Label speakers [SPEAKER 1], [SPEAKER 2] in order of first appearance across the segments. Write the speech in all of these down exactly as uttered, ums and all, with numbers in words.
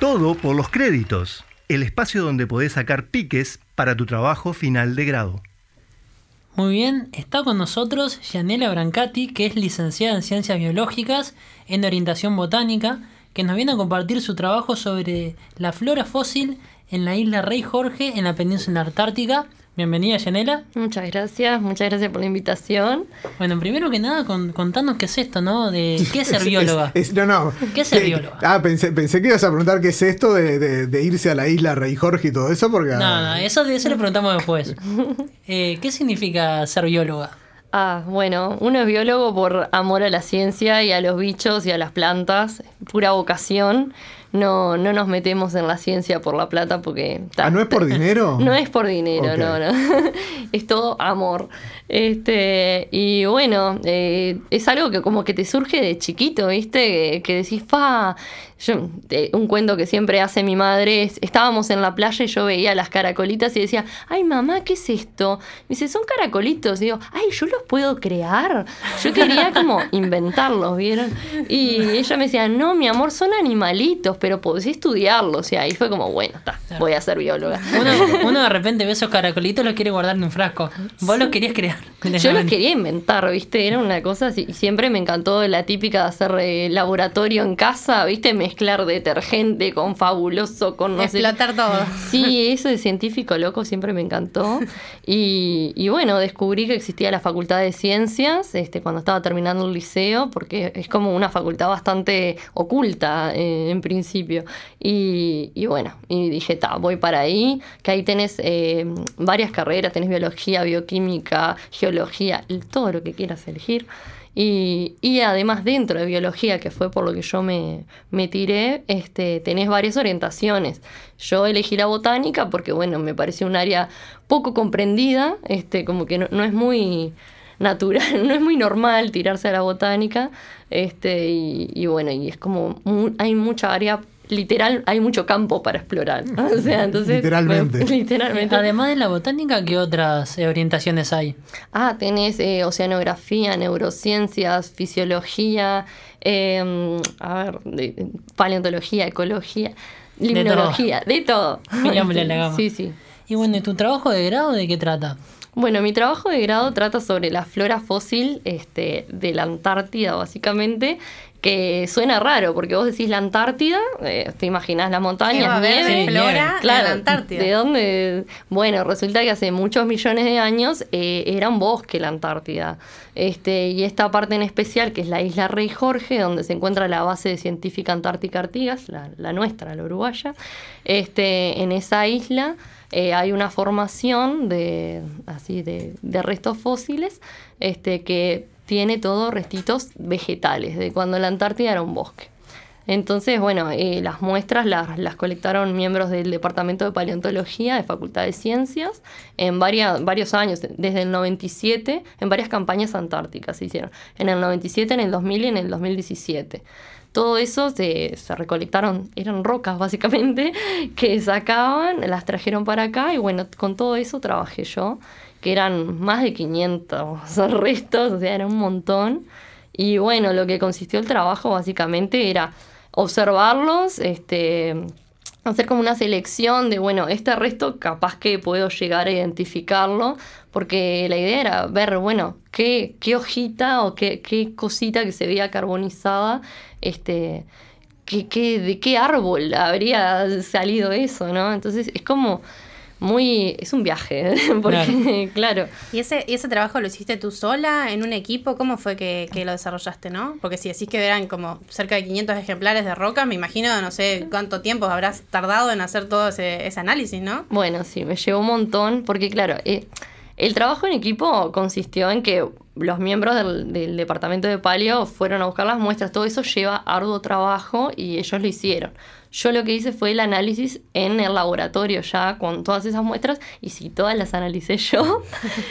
[SPEAKER 1] Todo por los créditos, el espacio donde podés sacar piques para tu trabajo final de grado.
[SPEAKER 2] Muy bien, está con nosotros Yanela Brancati, que es licenciada en Ciencias Biológicas en Orientación Botánica, que nos viene a compartir su trabajo sobre la flora fósil en la isla Rey Jorge, en la península antártica. Bienvenida, Yanela.
[SPEAKER 3] Muchas gracias, muchas gracias por la invitación.
[SPEAKER 2] Bueno, primero que nada, con, contanos qué es esto, ¿no? De, ¿qué es ser bióloga?
[SPEAKER 4] Es, es, no, no.
[SPEAKER 2] ¿Qué es ser bióloga?
[SPEAKER 4] Ah, pensé, pensé que ibas a preguntar qué es esto de, de, de irse a la isla Rey Jorge y todo eso, porque...
[SPEAKER 2] No, no, eso, eso le preguntamos después. Eh, ¿Qué significa ser bióloga?
[SPEAKER 3] Ah, bueno, uno es biólogo por amor a la ciencia y a los bichos y a las plantas, pura vocación. No, no nos metemos en la ciencia por la plata porque...
[SPEAKER 4] ¿Ah, no es por dinero?
[SPEAKER 3] No es por dinero, okay. no, no. Es todo amor. Este, y bueno, eh, es algo que como que te surge de chiquito, ¿viste? Que, que decís, fa... Yo, eh, un cuento que siempre hace mi madre es, estábamos en la playa y yo veía las caracolitas y decía, ay mamá, ¿qué es esto? Me dice, son caracolitos. Y digo, ay, ¿yo los puedo crear? Yo quería como inventarlos, ¿vieron? Y ella me decía, no, mi amor, son animalitos, pero podés estudiarlos. Y ahí fue como, bueno, está, voy a ser bióloga.
[SPEAKER 2] Uno, uno de repente ve esos caracolitos y los quiere guardar en un frasco. Vos los querías crear.
[SPEAKER 3] Yo los quería inventar, ¿viste? Era una cosa así. Y siempre me encantó la típica de hacer eh, laboratorio en casa, ¿viste? Mezclar detergente con fabuloso, con no
[SPEAKER 5] explotar
[SPEAKER 3] sé.
[SPEAKER 5] todo.
[SPEAKER 3] Sí, eso de científico loco siempre me encantó. Y, y bueno, descubrí que existía la Facultad de Ciencias este, cuando estaba terminando el liceo, porque es como una facultad bastante oculta eh, en principio. Y, y bueno, y dije, ta, voy para ahí, que ahí tenés eh, varias carreras, tenés biología, bioquímica, geología, todo lo que quieras elegir. Y, y además dentro de biología, que fue por lo que yo me, me tiré, este, tenés varias orientaciones. Yo elegí la botánica porque, bueno, me pareció un área poco comprendida, este, como que no, no es muy natural, no es muy normal tirarse a la botánica, este, y, y bueno, y es como, muy, hay mucha área. Literal, hay mucho campo para explorar. O sea, entonces,
[SPEAKER 4] literalmente.
[SPEAKER 3] Bueno, literalmente.
[SPEAKER 2] Además de la botánica, ¿qué otras eh, orientaciones hay?
[SPEAKER 3] Ah, tenés eh, oceanografía, neurociencias, fisiología, eh, a ver, de, paleontología, ecología, limnología, de todo.
[SPEAKER 2] De todo. La gama.
[SPEAKER 3] Sí, sí.
[SPEAKER 2] Y bueno, ¿y tu trabajo de grado de qué trata?
[SPEAKER 3] Bueno, mi trabajo de grado trata sobre la flora fósil este, de la Antártida, básicamente, que suena raro, porque vos decís la Antártida, eh, te imaginás las montañas, nieve,
[SPEAKER 5] sí, flora
[SPEAKER 3] claro,
[SPEAKER 5] en la Antártida.
[SPEAKER 3] ¿De dónde? Bueno, resulta que hace muchos millones de años eh, era un bosque la Antártida. Este, y esta parte en especial, que es la isla Rey Jorge, donde se encuentra la base científica Antártica Artigas, la, la nuestra, la uruguaya, este, en esa isla eh, hay una formación de, así, de, de restos fósiles este, que tiene todo restitos vegetales, de cuando la Antártida era un bosque. Entonces, bueno, eh, las muestras las, las colectaron miembros del Departamento de Paleontología de Facultad de Ciencias en varias, varios años, desde el noventa y siete, en varias campañas antárticas se hicieron. En el noventa y siete, en el dos mil y en el dos mil diecisiete. Todo eso se, se recolectaron, eran rocas básicamente, que sacaban, las trajeron para acá y bueno, con todo eso trabajé yo, que eran más de quinientos restos, o sea, era un montón. Y bueno, lo que consistió el trabajo básicamente era observarlos, este, hacer como una selección de, bueno, este resto capaz que puedo llegar a identificarlo, porque la idea era ver, bueno, qué, qué hojita o qué, qué cosita que se veía carbonizada, este, qué, qué, de qué árbol habría salido eso, ¿no? Entonces es como muy, es un viaje, porque claro.
[SPEAKER 5] claro. ¿Y ese, ¿Y ese trabajo lo hiciste tú sola, en un equipo? ¿Cómo fue que, que lo desarrollaste, no? Porque si decís que eran como cerca de quinientos ejemplares de roca, me imagino, no sé cuánto tiempo habrás tardado en hacer todo ese, ese análisis, ¿no?
[SPEAKER 3] Bueno, sí, me llevó un montón, porque claro, eh, el trabajo en equipo consistió en que los miembros del, del departamento de paleo fueron a buscar las muestras, todo eso lleva arduo trabajo y ellos lo hicieron. Yo lo que hice fue el análisis en el laboratorio ya con todas esas muestras y si todas las analicé yo,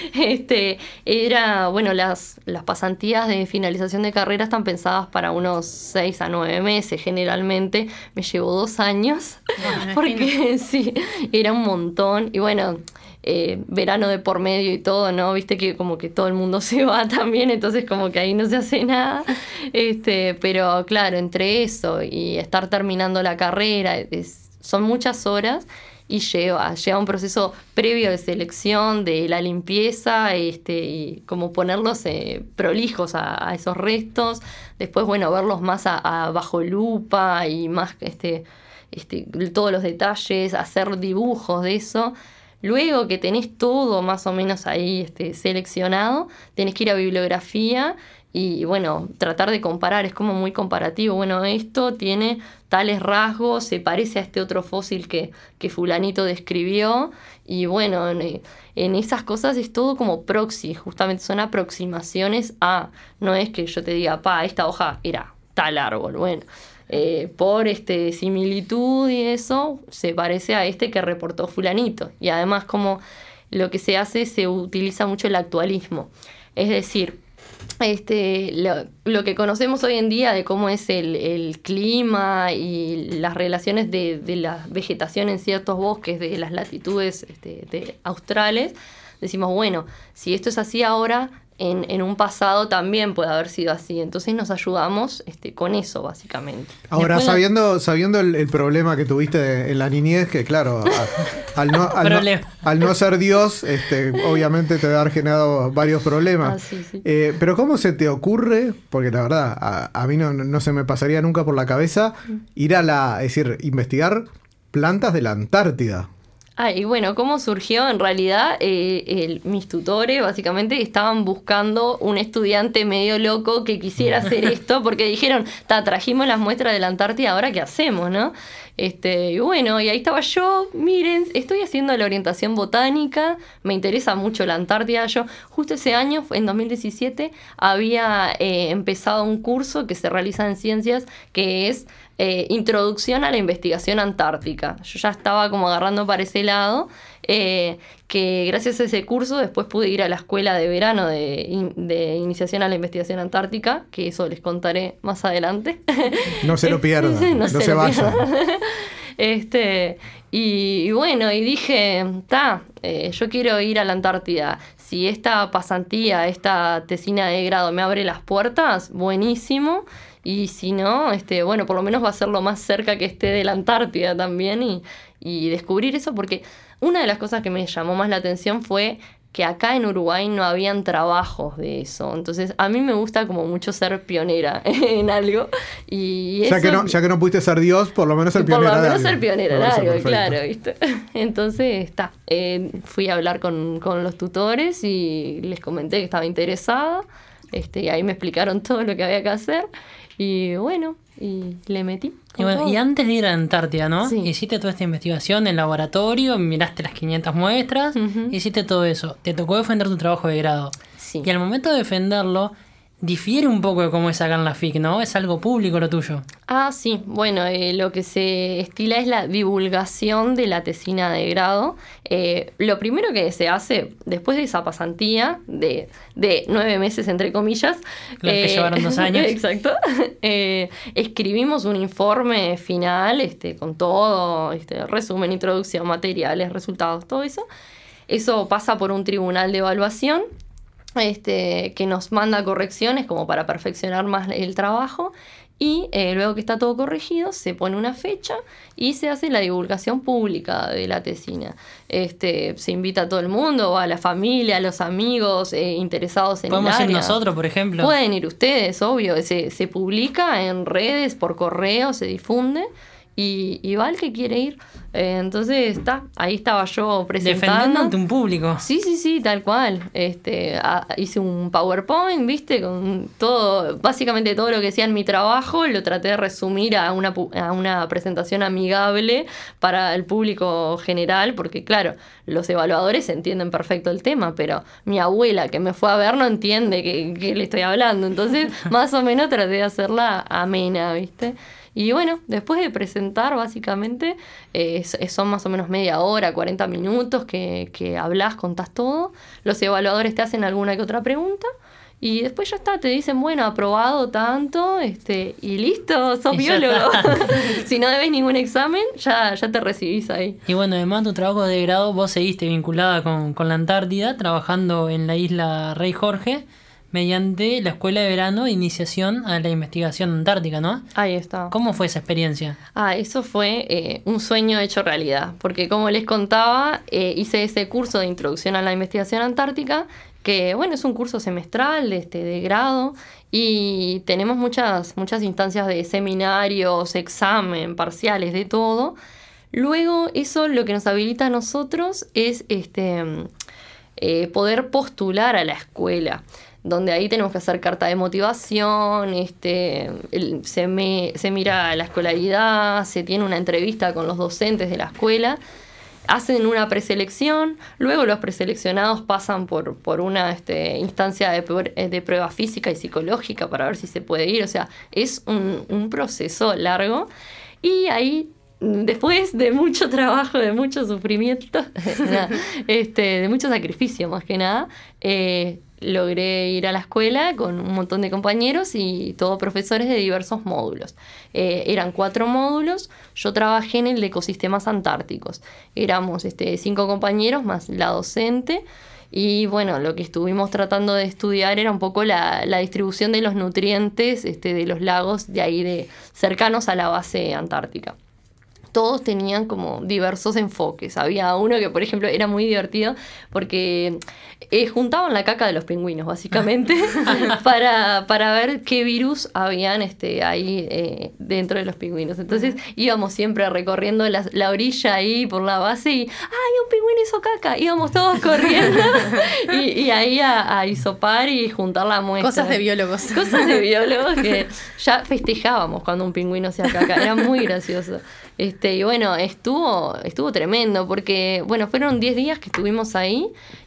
[SPEAKER 3] este, era, bueno, las, las pasantías de finalización de carrera están pensadas para unos seis a nueve meses generalmente, me llevó dos años, bueno, porque sí, era un montón y bueno, eh, verano de por medio y todo, ¿no? Viste que como que todo el mundo se va también, entonces como que ahí no se hace nada. Este, pero claro, entre eso y estar terminando la carrera, es, son muchas horas. Y lleva, lleva un proceso previo de selección, de la limpieza, este, y como ponerlos eh, prolijos a, a esos restos. Después, bueno, verlos más a, a bajo lupa y más este, este, todos los detalles, hacer dibujos de eso. Luego que tenés todo más o menos ahí este, seleccionado, tenés que ir a bibliografía y, bueno, tratar de comparar. Es como muy comparativo. Bueno, esto tiene tales rasgos, se parece a este otro fósil que, que fulanito describió. Y, bueno, en, en esas cosas es todo como proxy. Justamente son aproximaciones a... No es que yo te diga, pa, esta hoja era tal árbol. Bueno... Eh, por este similitud y eso, se parece a este que reportó fulanito. Y además, como lo que se hace, se utiliza mucho el actualismo. Es decir, este, lo, lo que conocemos hoy en día de cómo es el, el clima y las relaciones de, de la vegetación en ciertos bosques de las latitudes este, de australes, decimos, bueno, si esto es así ahora... En, en un pasado también puede haber sido así. Entonces nos ayudamos este, con eso, básicamente.
[SPEAKER 4] Ahora,
[SPEAKER 2] Después,
[SPEAKER 4] sabiendo, sabiendo el, el problema que tuviste en la niñez, que claro, a, al, no, al, no, al no ser Dios, este, obviamente te va a haber generado varios problemas.
[SPEAKER 3] Ah, sí, sí.
[SPEAKER 4] Eh, pero ¿cómo se te ocurre? Porque la verdad, a, a mí no, no se me pasaría nunca por la cabeza ir a la, es decir, investigar plantas de la Antártida.
[SPEAKER 3] Ah, y bueno, ¿cómo surgió? En realidad, eh, el, mis tutores básicamente estaban buscando un estudiante medio loco que quisiera hacer esto, porque dijeron, ta, trajimos las muestras de la Antártida, ¿ahora qué hacemos, no? Este, y bueno, y ahí estaba yo, miren, estoy haciendo la orientación botánica, me interesa mucho la Antártida. Yo justo ese año, en dos mil diecisiete, había eh, empezado un curso que se realiza en ciencias, que es eh, Introducción a la Investigación Antártica. Yo ya estaba como agarrando para ese lado, eh, que gracias a ese curso después pude ir a la escuela de verano de, in, de Iniciación a la Investigación Antártica, que eso les contaré más adelante.
[SPEAKER 4] No se lo pierdan, no, no se, se vayan.
[SPEAKER 3] Este, y, y bueno, y dije, ta, eh, yo quiero ir a la Antártida. Si esta pasantía, esta tesina de grado me abre las puertas, buenísimo. Y si no, este, bueno, por lo menos va a ser lo más cerca que esté de la Antártida también. Y, y descubrir eso, porque una de las cosas que me llamó más la atención fue que acá en Uruguay no habían trabajos de eso. Entonces, a mí me gusta como mucho ser pionera en algo. Y
[SPEAKER 4] ya,
[SPEAKER 3] eso,
[SPEAKER 4] que no, ya que no pudiste ser Dios, por lo menos ser pionera.
[SPEAKER 3] Por lo menos
[SPEAKER 4] de algo.
[SPEAKER 3] ser pionera en algo,
[SPEAKER 4] perfecto.
[SPEAKER 3] claro, ¿viste? Entonces, está. Eh, fui a hablar con, con los tutores y les comenté que estaba interesada. Este, y ahí me explicaron todo lo que había que hacer. Y bueno, y le metí.
[SPEAKER 2] Y, bueno, y antes de ir a la Antártida, ¿no?
[SPEAKER 3] Sí.
[SPEAKER 2] Hiciste toda esta investigación en laboratorio, miraste las quinientas muestras,
[SPEAKER 3] Uh-huh.
[SPEAKER 2] hiciste todo eso. Te tocó defender tu trabajo de grado.
[SPEAKER 3] Sí.
[SPEAKER 2] Y al momento de defenderlo, difiere un poco de cómo es acá en la F I C, ¿no? Es algo público lo tuyo.
[SPEAKER 3] Ah, sí. Bueno, eh, lo que se estila es la divulgación de la tesina de grado. Eh, lo primero que se hace después de esa pasantía de, de nueve meses, entre comillas.
[SPEAKER 2] Claro, que llevaron dos años.
[SPEAKER 3] Exacto. Eh, escribimos un informe final este, con todo, este, resumen, introducción, materiales, resultados, todo eso. Eso pasa por un tribunal de evaluación. Este, que nos manda correcciones como para perfeccionar más el trabajo y eh, luego que está todo corregido se pone una fecha y se hace la divulgación pública de la tesina. Este, se invita a todo el mundo, a la familia, a los amigos eh, interesados en el área.
[SPEAKER 2] ¿Podemos ir nosotros, por ejemplo?
[SPEAKER 3] Pueden ir ustedes, obvio. Se, se publica en redes, por correo, se difunde. Y, y va el que quiere ir. Eh, entonces está, ahí estaba yo presentando.
[SPEAKER 2] Defendiendo ante un público.
[SPEAKER 3] Sí, sí, sí, tal cual. Este, a, hice un PowerPoint, ¿viste? Con todo, básicamente todo lo que decía en mi trabajo, lo traté de resumir a una, a una presentación amigable para el público general, porque claro, los evaluadores entienden perfecto el tema, pero mi abuela que me fue a ver no entiende que, que le estoy hablando. Entonces, más o menos traté de hacerla amena, ¿viste? Y bueno, después de presentar, básicamente, eh, son más o menos media hora, cuarenta minutos que, que hablas, contás todo. Los evaluadores te hacen alguna que otra pregunta Y después ya está, te dicen, bueno, aprobado tanto, este, y listo, sos
[SPEAKER 2] Y ya
[SPEAKER 3] biólogo.
[SPEAKER 2] está.
[SPEAKER 3] Si no debes ningún examen, ya, ya te recibís ahí.
[SPEAKER 2] Y bueno, además de tu trabajo de grado, vos seguiste vinculada con, con la Antártida, trabajando en la isla Rey Jorge, mediante la Escuela de Verano de Iniciación a la Investigación Antártica, ¿no?
[SPEAKER 3] Ahí está.
[SPEAKER 2] ¿Cómo fue esa experiencia?
[SPEAKER 3] Ah, eso fue eh, un sueño hecho realidad, porque como les contaba, eh, hice ese curso de Introducción a la Investigación Antártica, que bueno, es un curso semestral este, de grado, y tenemos muchas, muchas instancias de seminarios, examen, parciales, de todo. Luego eso lo que nos habilita a nosotros es este, eh, poder postular a la escuela, donde ahí tenemos que hacer carta de motivación, este, el, se, me, se mira la escolaridad, se tiene una entrevista con los docentes de la escuela, hacen una preselección, luego los preseleccionados pasan por, por una este, instancia de, de prueba física y psicológica para ver si se puede ir, o sea, es un, un proceso largo, y ahí después de mucho trabajo, de mucho sufrimiento, este, de mucho sacrificio más que nada, eh, logré ir a la escuela con un montón de compañeros y todos profesores de diversos módulos. Eh, eran cuatro módulos, yo trabajé en el de ecosistemas antárticos. Éramos este, cinco compañeros más la docente. Y bueno, lo que estuvimos tratando de estudiar era un poco la, la distribución de los nutrientes este, de los lagos de ahí de cercanos a la base antártica. Todos tenían como diversos enfoques. Había uno que, por ejemplo, era muy divertido porque eh, juntaban la caca de los pingüinos, básicamente, para, para ver qué virus habían este, ahí eh, dentro de los pingüinos. Entonces íbamos siempre recorriendo la, la orilla ahí por la base y ¡ay, un pingüino hizo caca! Íbamos todos corriendo y, y ahí a, a hisopar y juntar la muestra.
[SPEAKER 5] Cosas de biólogos.
[SPEAKER 3] Cosas de biólogos que ya festejábamos cuando un pingüino hacía caca. Era muy gracioso. Este, y bueno, estuvo, estuvo tremendo porque, bueno, fueron diez días que estuvimos ahí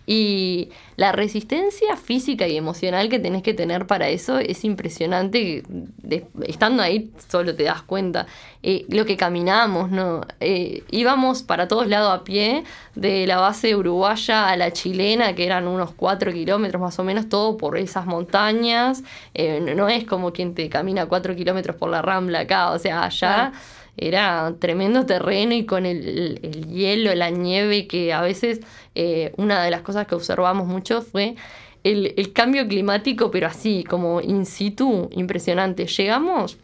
[SPEAKER 3] y la resistencia física y emocional que tenés que tener para eso es impresionante. De, estando ahí solo te das cuenta. Eh, lo que caminamos, ¿no? Eh, íbamos para todos lados a pie, de la base uruguaya a la chilena, que eran unos cuatro kilómetros más o menos, todo por esas montañas. Eh, no es como quien te camina cuatro kilómetros por la Rambla acá, o sea, allá... Ah. Era tremendo terreno y con el, el hielo, la nieve, que a veces eh, una de las cosas que observamos mucho fue el, el cambio climático, pero así, como in situ, impresionante. Llegamos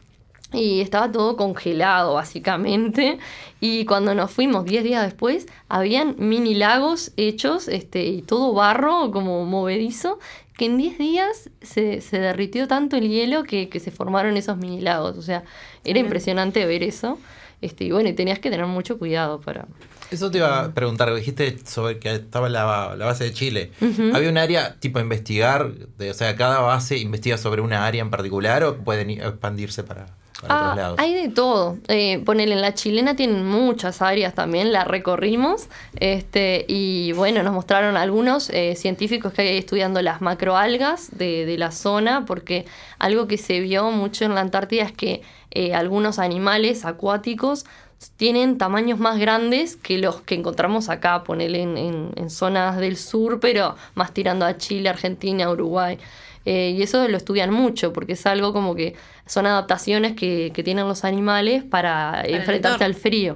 [SPEAKER 3] y estaba todo congelado, básicamente, y cuando nos fuimos diez días después, habían mini lagos hechos, este, y todo barro, como movedizo, que en diez días se, se derritió tanto el hielo que, que se formaron esos mini lagos. O sea, era Bien. impresionante ver eso. Este, y bueno, y tenías que tener mucho cuidado para...
[SPEAKER 6] Eso te iba a preguntar, dijiste sobre que estaba la, la base de Chile.
[SPEAKER 3] Uh-huh.
[SPEAKER 6] ¿Había un área tipo investigar? De, o sea, ¿cada base investiga sobre una área en particular o pueden expandirse para, para
[SPEAKER 3] ah,
[SPEAKER 6] otros lados?
[SPEAKER 3] Hay de todo. Eh, ponele, en la chilena tienen muchas áreas también, la recorrimos. Este, y bueno, nos mostraron algunos eh, científicos que hay estudiando las macroalgas de, de la zona, porque algo que se vio mucho en la Antártida es que eh, algunos animales acuáticos tienen tamaños más grandes que los que encontramos acá, ponele en, en, en zonas del sur, pero más tirando a Chile, Argentina, Uruguay. Eh, y eso lo estudian mucho, porque es algo como que son adaptaciones que, que tienen los animales para, para enfrentarse al frío.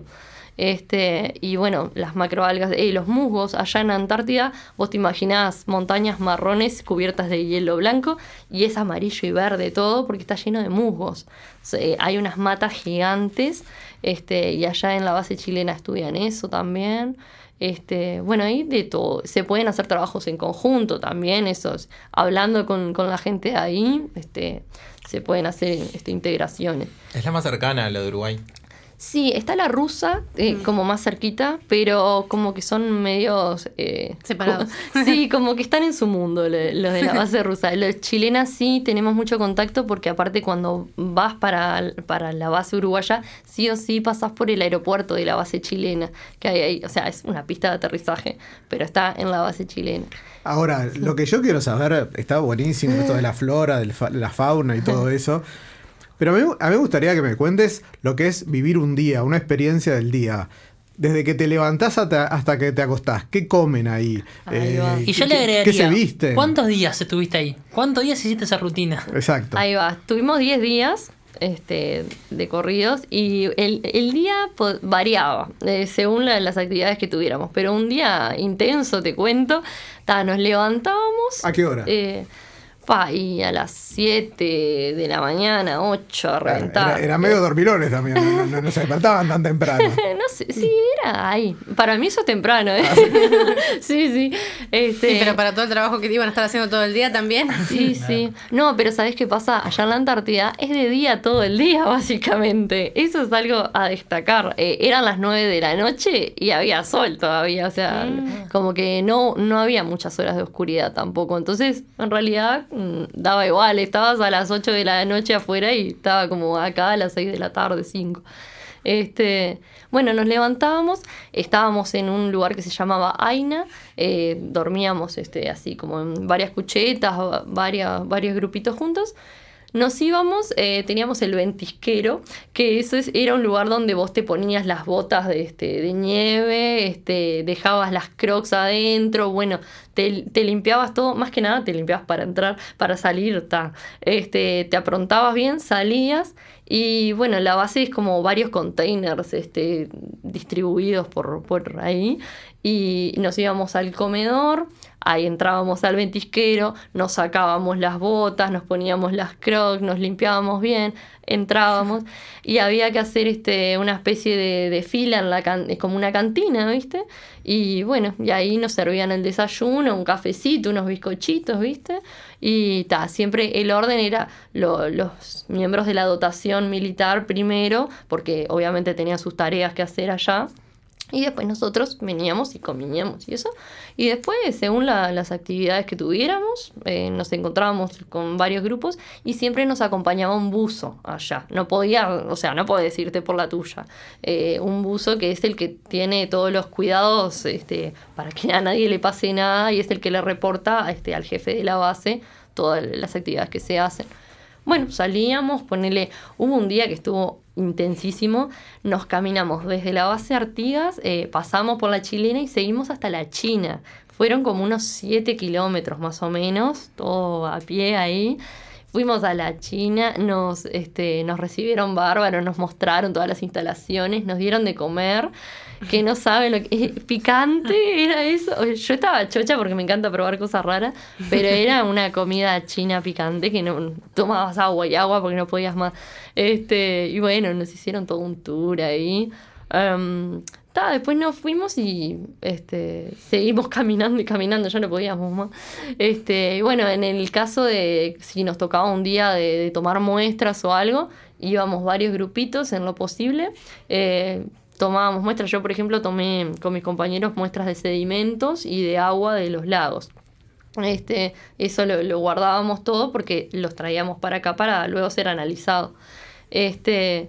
[SPEAKER 3] Este, y bueno, las macroalgas, eh, los musgos, allá en Antártida, vos te imaginás montañas marrones cubiertas de hielo blanco y es amarillo y verde todo porque está lleno de musgos. O sea, eh, hay unas matas gigantes, este, y allá en la base chilena estudian eso también. Este, bueno, hay de todo. Se pueden hacer trabajos en conjunto también, esos, hablando con, con la gente de ahí, este, se pueden hacer este, integraciones.
[SPEAKER 6] Es la más cercana a la de Uruguay.
[SPEAKER 3] Sí, está la rusa, eh, mm. como más cerquita, pero como que son medios... Eh,
[SPEAKER 5] separados.
[SPEAKER 3] Como, sí, como que están en su mundo los de la base rusa. Los chilenas sí tenemos mucho contacto porque aparte cuando vas para, para la base uruguaya, sí o sí pasás por el aeropuerto de la base chilena, que hay ahí, o sea, es una pista de aterrizaje, pero está en la base chilena.
[SPEAKER 4] Ahora, sí. Lo que yo quiero saber, está buenísimo esto de la flora, de la fauna y todo eso. Pero a mí, a mí me gustaría que me cuentes lo que es vivir un día, una experiencia del día. desde que te levantás hasta, hasta que te acostás, ¿qué comen ahí?
[SPEAKER 3] Ahí va.
[SPEAKER 2] Y yo
[SPEAKER 4] ¿qué-
[SPEAKER 2] le agregaría,
[SPEAKER 4] ¿Qué se visten?
[SPEAKER 2] ¿cuántos días estuviste ahí? ¿Cuántos días hiciste esa rutina?
[SPEAKER 4] Exacto.
[SPEAKER 3] Ahí va, estuvimos diez días este, de corridos y el, el día po- variaba eh, según la- las actividades que tuviéramos, pero un día intenso, te cuento, ta, nos levantábamos.
[SPEAKER 4] ¿A qué hora?
[SPEAKER 3] Eh, pa, y a las siete de la mañana, ocho a
[SPEAKER 4] Claro,
[SPEAKER 3] reventar.
[SPEAKER 4] era, era medio dormilones también, no, no- no se despertaban tan temprano.
[SPEAKER 3] No sé, sí, era ahí. Para mí eso es temprano, ¿eh? sí, sí. Este,
[SPEAKER 5] Sí, pero para todo el trabajo que te iban a estar haciendo todo el día también.
[SPEAKER 3] Sí, sí. No, pero ¿sabés qué pasa? Allá en la Antártida es de día todo el día, básicamente. Eso es algo a destacar. Eh, eran las nueve de la noche y había sol todavía. O sea, como que no, no había muchas horas de oscuridad tampoco. Entonces, en realidad, mm, daba igual. Estabas a las ocho de la noche afuera y estaba como acá a las seis de la tarde, cinco. Este, bueno, nos levantábamos, estábamos en un lugar que se llamaba Aina, eh, dormíamos este, así como en varias cuchetas, va- varias, varios grupitos juntos. Nos íbamos, eh, teníamos el ventisquero, que eso es, era un lugar donde vos te ponías las botas de, este, de nieve, este, dejabas las crocs adentro, bueno, te, te limpiabas todo, más que nada te limpiabas para entrar, para salir, ta. Este, te aprontabas bien, salías y bueno, la base es como varios containers este, distribuidos por, por ahí y nos íbamos al comedor. Ahí entrábamos al ventisquero, nos sacábamos las botas, nos poníamos las crocs, nos limpiábamos bien, entrábamos y había que hacer este, una especie de, de fila en la can- como una cantina, ¿viste? Y bueno, y ahí nos servían el desayuno, un cafecito, unos bizcochitos, ¿viste? Y ta, siempre el orden era lo- los miembros de la dotación militar primero, porque obviamente tenían sus tareas que hacer allá. Y después nosotros veníamos y comíamos y eso. Y después, según la- las actividades que tuviéramos, eh, nos encontrábamos con varios grupos y siempre nos acompañaba un buzo allá. No podía, o sea, no podés irte por la tuya. Eh, un buzo que es el que tiene todos los cuidados este, para que a nadie le pase nada y es el que le reporta este, al jefe de la base todas las actividades que se hacen. Bueno, salíamos, ponele, hubo un día que estuvo intensísimo, nos caminamos desde la base Artigas, eh, pasamos por la chilena y seguimos hasta la China. Fueron como unos siete kilómetros más o menos, todo a pie ahí. Fuimos a la China, nos, este, nos recibieron bárbaro, nos mostraron todas las instalaciones, nos dieron de comer, que no saben lo que... eh, picante era eso. Yo estaba chocha porque me encanta probar cosas raras, pero era una comida china picante que no tomabas agua y agua porque no podías más. Este, y bueno, nos hicieron todo un tour ahí. Um, ta, después nos fuimos y este, seguimos caminando y caminando, ya no podíamos más. Este, y bueno, en el caso de si nos tocaba un día de, de tomar muestras o algo, íbamos varios grupitos en lo posible. Eh, tomábamos muestras, yo por ejemplo tomé con mis compañeros muestras de sedimentos y de agua de los lagos. Este, eso lo, lo guardábamos todo porque los traíamos para acá para luego ser analizados. Este,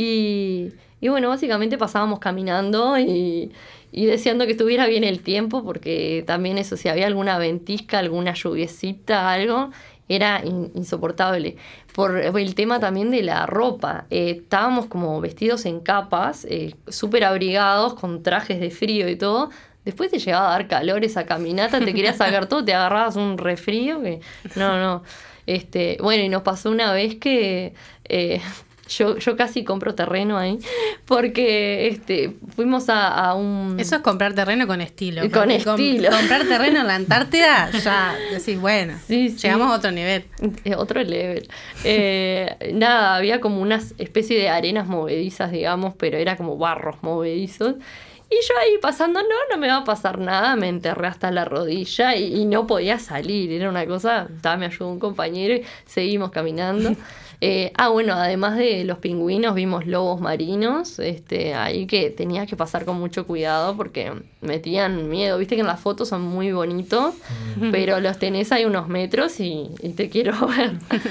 [SPEAKER 3] y, y bueno, básicamente pasábamos caminando y, y deseando que estuviera bien el tiempo, porque también eso, si había alguna ventisca, alguna lluviecita, algo, era in- insoportable. Por el tema también de la ropa, eh, estábamos como vestidos en capas, eh, súper abrigados, con trajes de frío y todo. Después te llegaba a dar calor esa caminata, te querías sacar todo, te agarrabas un resfrío que no, no. Este, bueno, y nos pasó una vez que eh, yo, yo casi compro terreno ahí, porque este, fuimos a, a un...
[SPEAKER 5] Eso es comprar terreno con estilo.
[SPEAKER 3] Con
[SPEAKER 5] porque
[SPEAKER 3] estilo.
[SPEAKER 5] comprar terreno en la Antártida, ya decís, bueno,
[SPEAKER 3] Sí, sí.
[SPEAKER 5] llegamos a otro nivel.
[SPEAKER 3] Eh, Otro level. Eh, nada, había como una especie de arenas movedizas, digamos, pero era como barros movedizos. Y yo ahí pasando, no, no me va a pasar nada, me enterré hasta la rodilla y, y no podía salir. Era una cosa, ta, me ayudó un compañero y seguimos caminando. Eh, ah, bueno, además de los pingüinos, vimos lobos marinos, este, ahí que tenía que pasar con mucho cuidado porque metían miedo. Viste que en las fotos son muy bonitos, pero los tenés ahí unos metros y, y te quiero ver.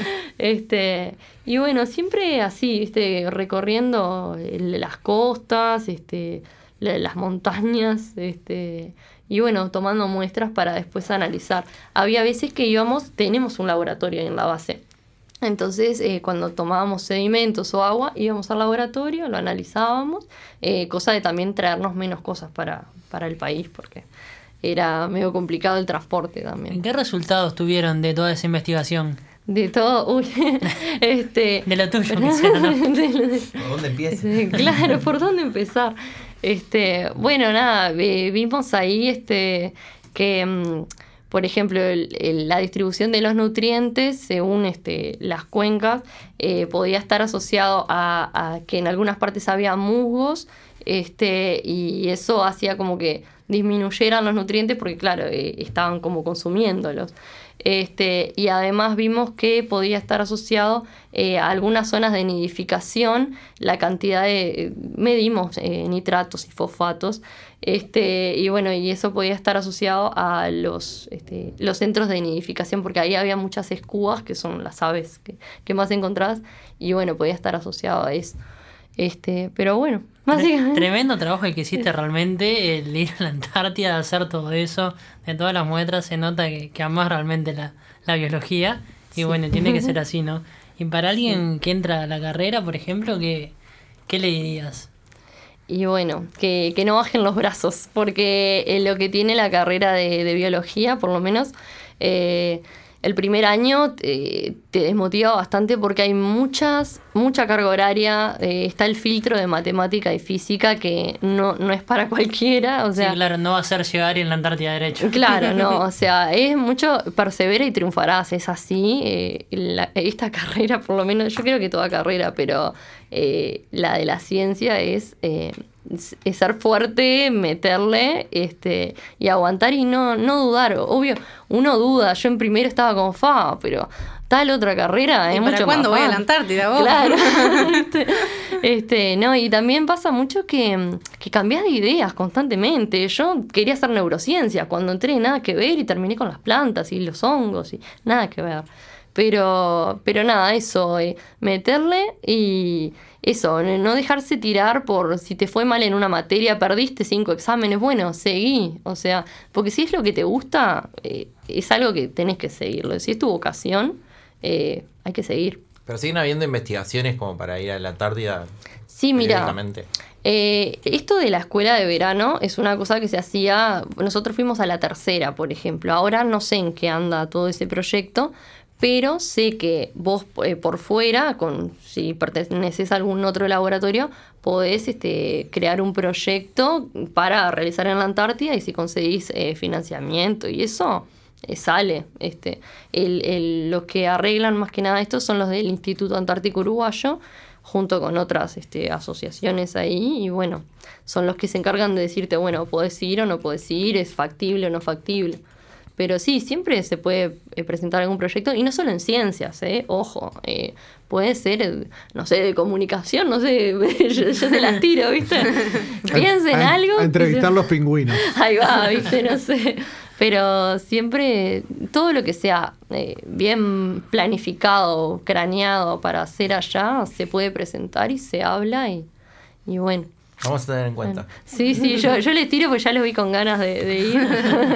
[SPEAKER 3] este, y bueno, siempre así, viste, recorriendo el- las costas, este, la- las montañas, este, y bueno, tomando muestras para después analizar. Había veces que íbamos, tenemos un laboratorio en la base. Entonces, eh, cuando tomábamos sedimentos o agua, íbamos al laboratorio, lo analizábamos, eh, cosa de también traernos menos cosas para, para el país, porque era medio complicado el transporte también.
[SPEAKER 2] ¿Qué resultados tuvieron de toda esa investigación?
[SPEAKER 3] De todo, uy, este...
[SPEAKER 2] De lo tuyo, que sea, ¿no?
[SPEAKER 3] de lo de-
[SPEAKER 6] ¿Por dónde empieza?
[SPEAKER 3] Claro, ¿por dónde empezar? Este, bueno, nada, eh, vimos ahí este que, mm, por ejemplo, el- el- la distribución de los nutrientes según este, las cuencas eh, podía estar asociado a, a que en algunas partes había musgos, este, y eso hacía como que disminuyeran los nutrientes porque, claro, eh, estaban como consumiéndolos. Este, y además vimos que podía estar asociado eh, a algunas zonas de nidificación, la cantidad de, medimos eh, nitratos y fosfatos, este, y bueno, y eso podía estar asociado a los, este, los centros de nidificación, porque ahí había muchas escúas, que son las aves que, que más encontrás, y bueno, podía estar asociado a eso. Este, pero bueno, básicamente...
[SPEAKER 2] Tremendo trabajo el que hiciste realmente, el ir a la Antártida, hacer todo eso, de todas las muestras, se nota que, que amás realmente la, la biología, y bueno, tiene que ser así, ¿no? Y para alguien que entra a la carrera, por ejemplo, ¿qué, qué le dirías?
[SPEAKER 3] Y bueno, que, que no bajen los brazos, porque eh, lo que tiene la carrera de, de biología, por lo menos, eh, el primer año eh, te desmotiva bastante porque hay muchas, mucha carga horaria, eh, está el filtro de matemática y física que no, no es para cualquiera, o sea...
[SPEAKER 2] Sí, claro, no va a ser llegar y en la Antártida derecho.
[SPEAKER 3] Claro, no, o sea, es mucho persevera y triunfarás, es así. Eh, la- esta carrera, por lo menos, yo creo que toda carrera, pero eh, la de la ciencia es, eh, es- es ser fuerte, meterle este, y aguantar y no, no dudar. Obvio, uno duda, yo en primero estaba como fa, pero tal otra carrera
[SPEAKER 5] ¿Y
[SPEAKER 3] es
[SPEAKER 5] para
[SPEAKER 3] mucho
[SPEAKER 5] cuándo
[SPEAKER 3] más
[SPEAKER 5] voy a la
[SPEAKER 3] fácil.
[SPEAKER 5] Antártida, vos?
[SPEAKER 3] Claro. este, este, no, y también pasa mucho que, que cambiás de ideas constantemente. Yo quería hacer neurociencia, cuando entré nada que ver y terminé con las plantas y los hongos y nada que ver. Pero, pero nada, eso, eh, meterle y eso, no no dejarse tirar por si te fue mal en una materia, perdiste cinco exámenes, bueno, seguí. O sea, porque si es lo que te gusta, eh, es algo que tenés que seguirlo. Si es tu vocación, eh, hay que seguir.
[SPEAKER 6] Pero siguen habiendo investigaciones como para ir a la Antártida.
[SPEAKER 3] Sí, mira,
[SPEAKER 6] periódicamente.
[SPEAKER 3] eh, esto de la escuela de verano es una cosa que se hacía, nosotros fuimos a la tercera, por ejemplo, ahora no sé en qué anda todo ese proyecto, pero sé que vos eh, por fuera, con, si perteneces a algún otro laboratorio, podés este, crear un proyecto para realizar en la Antártida y si conseguís eh, financiamiento y eso... eh, sale. Este, el, el, los que arreglan más que nada esto son los del Instituto Antártico Uruguayo, junto con otras este, asociaciones ahí, y bueno, son los que se encargan de decirte, bueno, podés ir o no podés ir, es factible o no factible. Pero sí, siempre se puede eh, presentar algún proyecto, y no solo en ciencias, ¿eh? Ojo, eh, puede ser, eh, no sé, de comunicación, no sé, yo, yo te las tiro, ¿viste? Piensen
[SPEAKER 4] a,
[SPEAKER 3] algo.
[SPEAKER 4] A entrevistar los pingüinos.
[SPEAKER 3] Ahí va, ¿viste? No sé. Pero siempre, todo lo que sea eh, bien planificado, craneado para hacer allá, se puede presentar y se habla y, y bueno.
[SPEAKER 6] Vamos a tener en cuenta.
[SPEAKER 3] Bueno. Sí, sí, yo, yo les tiro porque ya los vi con ganas de, de ir.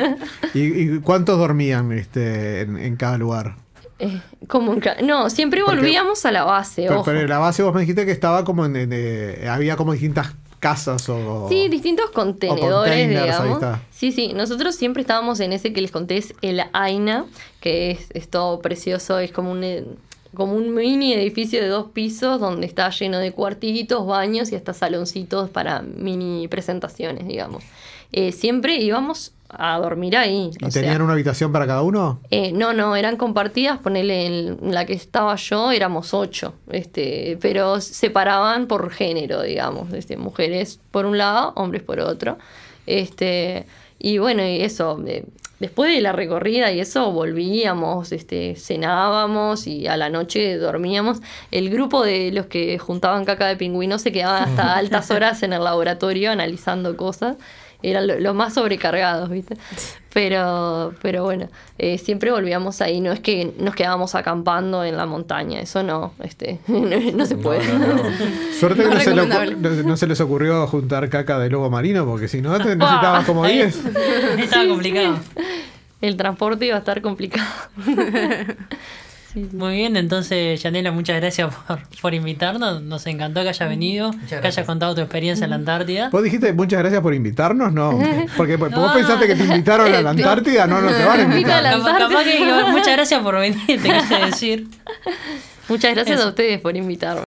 [SPEAKER 4] ¿Y, y cuántos dormían este, en, en cada lugar?
[SPEAKER 3] Eh, como en ca- no, siempre
[SPEAKER 4] Porque-
[SPEAKER 3] volvíamos a la base,
[SPEAKER 4] Pero,
[SPEAKER 3] ojo.
[SPEAKER 4] pero en la base vos me dijiste que estaba como en, en, eh, había como distintas casas o...
[SPEAKER 3] Sí, distintos contenedores,
[SPEAKER 4] containers, ahí
[SPEAKER 3] digamos.
[SPEAKER 4] está.
[SPEAKER 3] Sí, sí, nosotros siempre estábamos en ese que les conté, es el AINA, que es, es todo precioso, es como un, eh, como un mini edificio de dos pisos donde está lleno de cuartitos, baños y hasta saloncitos para mini presentaciones, digamos. Eh, siempre íbamos a dormir ahí.
[SPEAKER 4] ¿Y
[SPEAKER 3] o
[SPEAKER 4] tenían
[SPEAKER 3] sea,
[SPEAKER 4] una habitación para cada uno?
[SPEAKER 3] eh, no, no, eran compartidas, ponele en la que estaba yo, éramos ocho, este, pero separaban por género, digamos, este, mujeres por un lado, hombres por otro. Este, y bueno, y eso, eh, después de la recorrida y eso, volvíamos, este, cenábamos y a la noche dormíamos. El grupo de los que juntaban caca de pingüino se quedaban hasta altas horas en el laboratorio analizando cosas. Eran lo- los más sobrecargados, ¿viste? Pero, pero bueno, eh, siempre volvíamos ahí. No es que nos quedábamos acampando en la montaña, eso no, este, no, no se puede.
[SPEAKER 6] No, no, no.
[SPEAKER 4] Suerte que
[SPEAKER 5] No
[SPEAKER 4] no, se, lo-
[SPEAKER 5] recomendable.
[SPEAKER 4] no- no se les ocurrió juntar caca de lobo marino, porque si no te necesitabas como
[SPEAKER 2] Ahí-
[SPEAKER 4] diez.
[SPEAKER 2] Estaba complicado.
[SPEAKER 3] El transporte iba a estar complicado. Sí, sí.
[SPEAKER 2] Muy bien, entonces, Yanela, muchas gracias por, por invitarnos. Nos encantó que hayas venido, que
[SPEAKER 6] gracias.
[SPEAKER 2] hayas contado tu experiencia en la Antártida.
[SPEAKER 4] ¿Vos dijiste muchas gracias por invitarnos? No. Porque pues, vos
[SPEAKER 2] No.
[SPEAKER 4] pensaste que te invitaron a la Antártida. No, no te van a
[SPEAKER 3] Invita a la
[SPEAKER 4] invitar.
[SPEAKER 2] Capaz, capaz que muchas gracias por venir, te quise decir.
[SPEAKER 3] Muchas gracias
[SPEAKER 2] Eso.
[SPEAKER 3] a ustedes por invitarme.